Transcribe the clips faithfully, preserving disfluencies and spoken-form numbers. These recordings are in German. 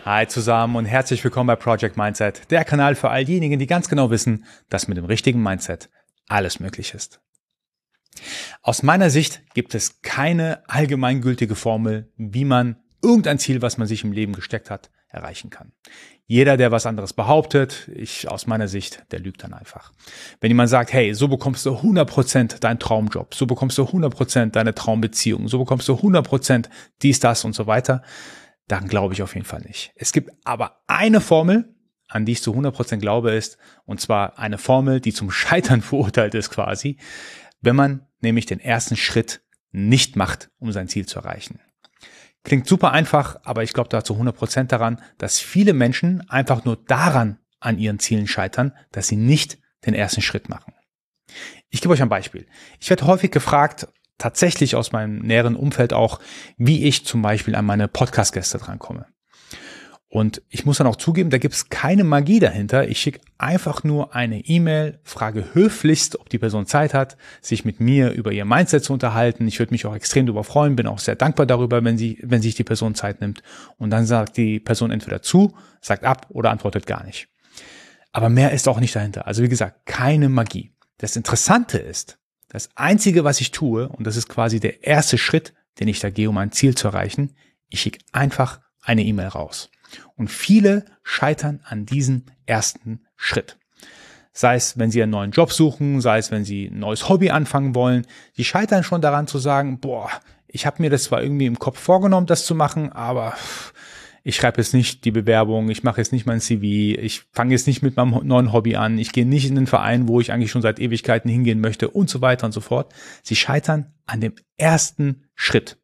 Hi zusammen und herzlich willkommen bei Project Mindset, der Kanal für all diejenigen, die ganz genau wissen, dass mit dem richtigen Mindset alles möglich ist. Aus meiner Sicht gibt es keine allgemeingültige Formel, wie man irgendein Ziel, was man sich im Leben gesteckt hat, erreichen kann. Jeder, der was anderes behauptet, ich aus meiner Sicht, der lügt dann einfach. Wenn jemand sagt, hey, so bekommst du hundert Prozent deinen Traumjob, so bekommst du hundert Prozent deine Traumbeziehung, so bekommst du hundert Prozent dies, das und so weiter, dann glaube ich auf jeden Fall nicht. Es gibt aber eine Formel, an die ich zu hundert Prozent glaube, ist, und zwar eine Formel, die zum Scheitern verurteilt ist quasi, wenn man nämlich den ersten Schritt nicht macht, um sein Ziel zu erreichen. Klingt super einfach, aber ich glaube da zu hundert Prozent daran, dass viele Menschen einfach nur daran an ihren Zielen scheitern, dass sie nicht den ersten Schritt machen. Ich gebe euch ein Beispiel. Ich werde häufig gefragt, tatsächlich aus meinem näheren Umfeld auch, wie ich zum Beispiel an meine Podcast-Gäste drankomme. Und ich muss dann auch zugeben, da gibt es keine Magie dahinter. Ich schicke einfach nur eine E-Mail, frage höflichst, ob die Person Zeit hat, sich mit mir über ihr Mindset zu unterhalten. Ich würde mich auch extrem darüber freuen, bin auch sehr dankbar darüber, wenn sie, wenn sich die Person Zeit nimmt. Und dann sagt die Person entweder zu, sagt ab oder antwortet gar nicht. Aber mehr ist auch nicht dahinter. Also wie gesagt, keine Magie. Das Interessante ist, das Einzige, was ich tue, und das ist quasi der erste Schritt, den ich da gehe, um ein Ziel zu erreichen, ich schicke einfach eine E-Mail raus. Und viele scheitern an diesem ersten Schritt. Sei es, wenn sie einen neuen Job suchen, sei es, wenn sie ein neues Hobby anfangen wollen. Sie scheitern schon daran zu sagen, boah, ich habe mir das zwar irgendwie im Kopf vorgenommen, das zu machen, aber ich schreibe jetzt nicht die Bewerbung, ich mache jetzt nicht mein C V, ich fange jetzt nicht mit meinem neuen Hobby an, ich gehe nicht in den Verein, wo ich eigentlich schon seit Ewigkeiten hingehen möchte und so weiter und so fort. Sie scheitern an dem ersten Schritt.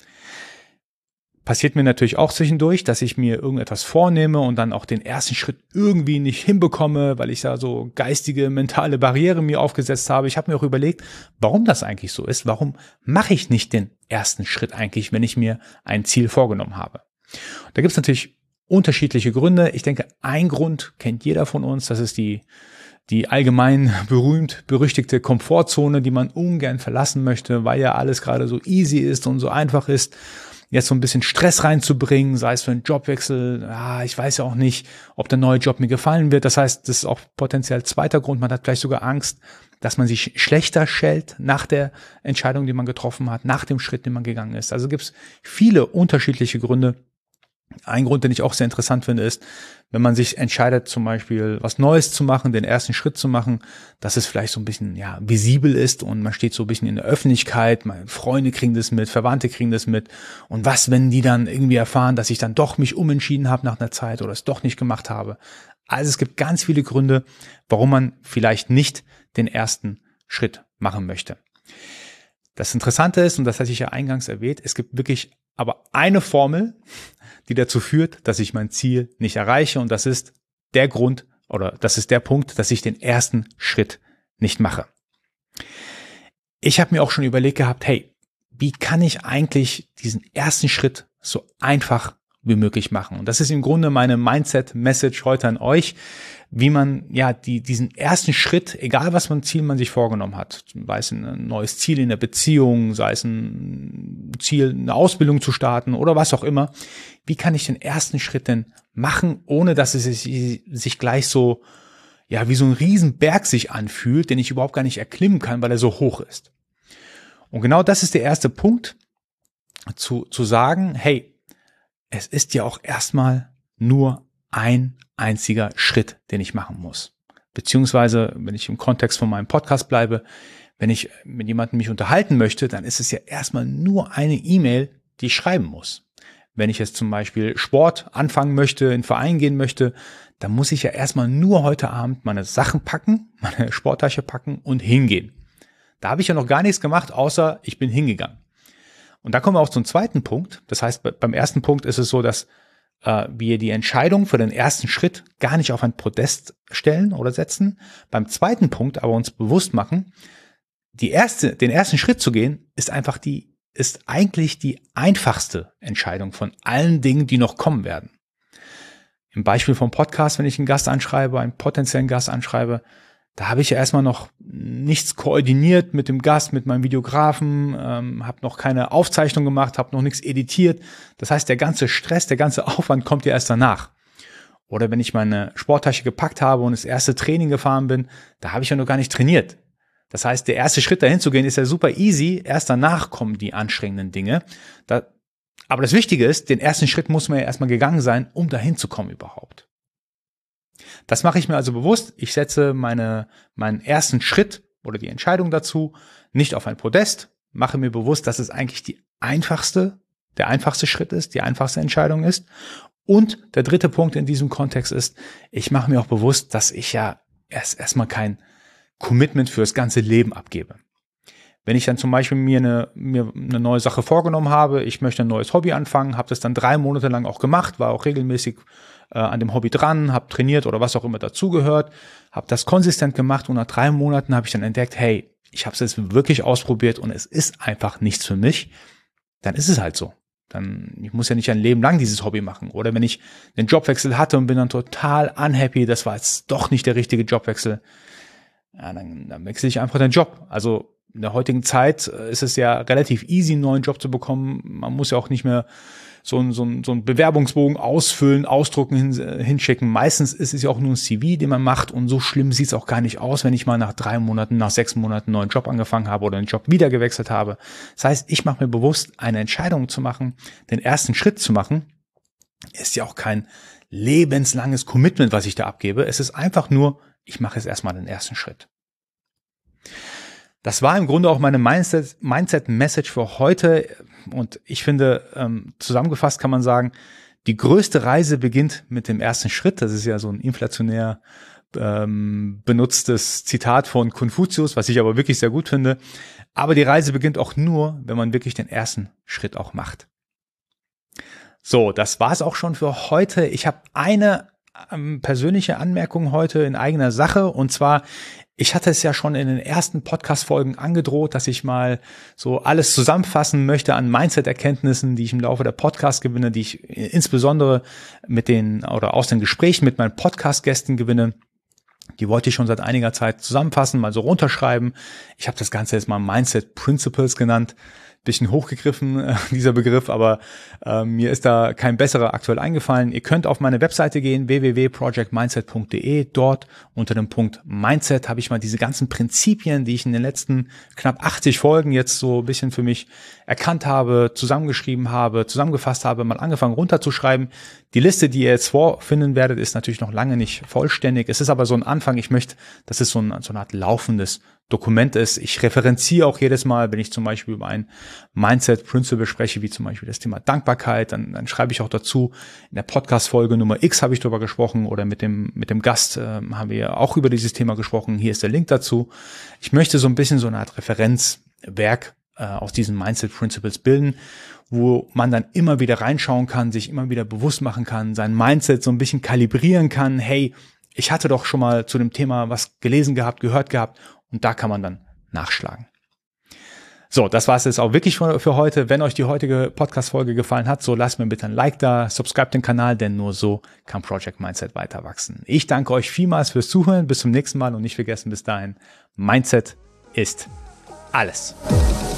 Passiert mir natürlich auch zwischendurch, dass ich mir irgendetwas vornehme und dann auch den ersten Schritt irgendwie nicht hinbekomme, weil ich da so geistige, mentale Barriere mir aufgesetzt habe. Ich habe mir auch überlegt, warum das eigentlich so ist. Warum mache ich nicht den ersten Schritt eigentlich, wenn ich mir ein Ziel vorgenommen habe? Da gibt es natürlich unterschiedliche Gründe. Ich denke, ein Grund kennt jeder von uns. Das ist die, die allgemein berühmt berüchtigte Komfortzone, die man ungern verlassen möchte, weil ja alles gerade so easy ist und so einfach ist. Jetzt so ein bisschen Stress reinzubringen, sei es für einen Jobwechsel, ah, ich weiß ja auch nicht, ob der neue Job mir gefallen wird. Das heißt, das ist auch potenziell zweiter Grund. Man hat vielleicht sogar Angst, dass man sich schlechter stellt nach der Entscheidung, die man getroffen hat, nach dem Schritt, den man gegangen ist. Also gibt es viele unterschiedliche Gründe. Ein Grund, den ich auch sehr interessant finde, ist, wenn man sich entscheidet, zum Beispiel was Neues zu machen, den ersten Schritt zu machen, dass es vielleicht so ein bisschen ja visibel ist und man steht so ein bisschen in der Öffentlichkeit, meine Freunde kriegen das mit, Verwandte kriegen das mit. Und was, wenn die dann irgendwie erfahren, dass ich dann doch mich umentschieden habe nach einer Zeit oder es doch nicht gemacht habe? Also es gibt ganz viele Gründe, warum man vielleicht nicht den ersten Schritt machen möchte. Das Interessante ist, und das hatte ich ja eingangs erwähnt, es gibt wirklich aber eine Formel, die dazu führt, dass ich mein Ziel nicht erreiche. Und das ist der Grund oder das ist der Punkt, dass ich den ersten Schritt nicht mache. Ich habe mir auch schon überlegt gehabt, hey, wie kann ich eigentlich diesen ersten Schritt so einfach wie möglich machen? Und das ist im Grunde meine Mindset-Message heute an euch, wie man ja die diesen ersten Schritt, egal was für ein Ziel man sich vorgenommen hat, sei es ein neues Ziel in der Beziehung, sei es ein Ziel, eine Ausbildung zu starten oder was auch immer, wie kann ich den ersten Schritt denn machen, ohne dass es sich, sich gleich so, ja, wie so ein Riesenberg sich anfühlt, den ich überhaupt gar nicht erklimmen kann, weil er so hoch ist. Und genau das ist der erste Punkt, zu, zu sagen, hey, es ist ja auch erstmal nur ein einziger Schritt, den ich machen muss. Beziehungsweise, wenn ich im Kontext von meinem Podcast bleibe, wenn ich mit jemandem mich unterhalten möchte, dann ist es ja erstmal nur eine E-Mail, die ich schreiben muss. Wenn ich jetzt zum Beispiel Sport anfangen möchte, in einen Verein gehen möchte, dann muss ich ja erstmal nur heute Abend meine Sachen packen, meine Sporttasche packen und hingehen. Da habe ich ja noch gar nichts gemacht, außer ich bin hingegangen. Und da kommen wir auch zum zweiten Punkt. Das heißt, beim ersten Punkt ist es so, dass äh, wir die Entscheidung für den ersten Schritt gar nicht auf ein Podest stellen oder setzen. Beim zweiten Punkt aber uns bewusst machen, die erste, den ersten Schritt zu gehen, ist einfach die, ist eigentlich die einfachste Entscheidung von allen Dingen, die noch kommen werden. Im Beispiel vom Podcast, wenn ich einen Gast anschreibe, einen potenziellen Gast anschreibe, Da habe ich ja erstmal noch nichts koordiniert mit dem Gast, mit meinem Videografen, ähm, habe noch keine Aufzeichnung gemacht, habe noch nichts editiert. Das heißt, der ganze Stress, der ganze Aufwand kommt ja erst danach. Oder wenn ich meine Sporttasche gepackt habe und das erste Training gefahren bin, da habe ich ja noch gar nicht trainiert. Das heißt, der erste Schritt dahin zu gehen ist ja super easy. Erst danach kommen die anstrengenden Dinge. Da, aber das Wichtige ist, den ersten Schritt muss man ja erstmal gegangen sein, um dahin zu kommen überhaupt. Das mache ich mir also bewusst. Ich setze meine, meinen ersten Schritt oder die Entscheidung dazu nicht auf ein Podest, mache mir bewusst, dass es eigentlich die einfachste, der einfachste Schritt ist, die einfachste Entscheidung ist. Und der dritte Punkt in diesem Kontext ist, ich mache mir auch bewusst, dass ich ja erst erstmal kein Commitment fürs ganze Leben abgebe. Wenn ich dann zum Beispiel mir eine, mir eine neue Sache vorgenommen habe, ich möchte ein neues Hobby anfangen, habe das dann drei Monate lang auch gemacht, war auch regelmäßig äh, an dem Hobby dran, habe trainiert oder was auch immer dazugehört, habe das konsistent gemacht und nach drei Monaten habe ich dann entdeckt, hey, ich habe es jetzt wirklich ausprobiert und es ist einfach nichts für mich, dann ist es halt so. Dann, ich muss ja nicht ein Leben lang dieses Hobby machen. Oder wenn ich einen Jobwechsel hatte und bin dann total unhappy, das war jetzt doch nicht der richtige Jobwechsel, ja, dann, dann wechsle ich einfach den Job. Also in der heutigen Zeit ist es ja relativ easy, einen neuen Job zu bekommen. Man muss ja auch nicht mehr so einen, so einen, so einen Bewerbungsbogen ausfüllen, ausdrucken, hin, hinschicken. Meistens ist es ja auch nur ein C V, den man macht und so schlimm sieht es auch gar nicht aus, wenn ich mal nach drei Monaten, nach sechs Monaten einen neuen Job angefangen habe oder einen Job wieder gewechselt habe. Das heißt, ich mache mir bewusst, eine Entscheidung zu machen, den ersten Schritt zu machen, ist ja auch kein lebenslanges Commitment, was ich da abgebe. Es ist einfach nur, ich mache jetzt erstmal den ersten Schritt. Das war im Grunde auch meine Mindset-Message für heute. Und ich finde, ähm, zusammengefasst kann man sagen, die größte Reise beginnt mit dem ersten Schritt. Das ist ja so ein inflationär ähm, benutztes Zitat von Konfuzius, was ich aber wirklich sehr gut finde. Aber die Reise beginnt auch nur, wenn man wirklich den ersten Schritt auch macht. So, das war's auch schon für heute. Ich habe eine ähm, persönliche Anmerkung heute in eigener Sache. Und zwar, ich hatte es ja schon in den ersten Podcast-Folgen angedroht, dass ich mal so alles zusammenfassen möchte an Mindset-Erkenntnissen, die ich im Laufe der Podcasts gewinne, die ich insbesondere mit den oder aus den Gesprächen mit meinen Podcast-Gästen gewinne. Die wollte ich schon seit einiger Zeit zusammenfassen, mal so runterschreiben. Ich habe das Ganze jetzt mal Mindset Principles genannt. Bisschen hochgegriffen, äh, dieser Begriff, aber äh, mir ist da kein besserer aktuell eingefallen. Ihr könnt auf meine Webseite gehen, w w w punkt project mindset punkt d e. Dort unter dem Punkt Mindset habe ich mal diese ganzen Prinzipien, die ich in den letzten knapp achtzig Folgen jetzt so ein bisschen für mich erkannt habe, zusammengeschrieben habe, zusammengefasst habe, mal angefangen runterzuschreiben. Die Liste, die ihr jetzt vorfinden werdet, ist natürlich noch lange nicht vollständig. Es ist aber so ein Anfang. Ich möchte, dass es so, ein, so eine Art laufendes Dokument ist. Ich referenziere auch jedes Mal, wenn ich zum Beispiel über ein Mindset-Principle spreche, wie zum Beispiel das Thema Dankbarkeit, dann, dann schreibe ich auch dazu, in der Podcast-Folge Nummer X habe ich darüber gesprochen oder mit dem mit dem Gast äh, haben wir auch über dieses Thema gesprochen. Hier ist der Link dazu. Ich möchte so ein bisschen so eine Art Referenzwerk äh, aus diesen Mindset-Principles bilden, wo man dann immer wieder reinschauen kann, sich immer wieder bewusst machen kann, sein Mindset so ein bisschen kalibrieren kann. Hey, ich hatte doch schon mal zu dem Thema was gelesen gehabt, gehört gehabt und da kann man dann nachschlagen. So, das war es jetzt auch wirklich für, für heute. Wenn euch die heutige Podcast-Folge gefallen hat, so lasst mir bitte ein Like da, subscribe den Kanal, denn nur so kann Project Mindset weiter wachsen. Ich danke euch vielmals fürs Zuhören. Bis zum nächsten Mal und nicht vergessen, bis dahin, Mindset ist alles.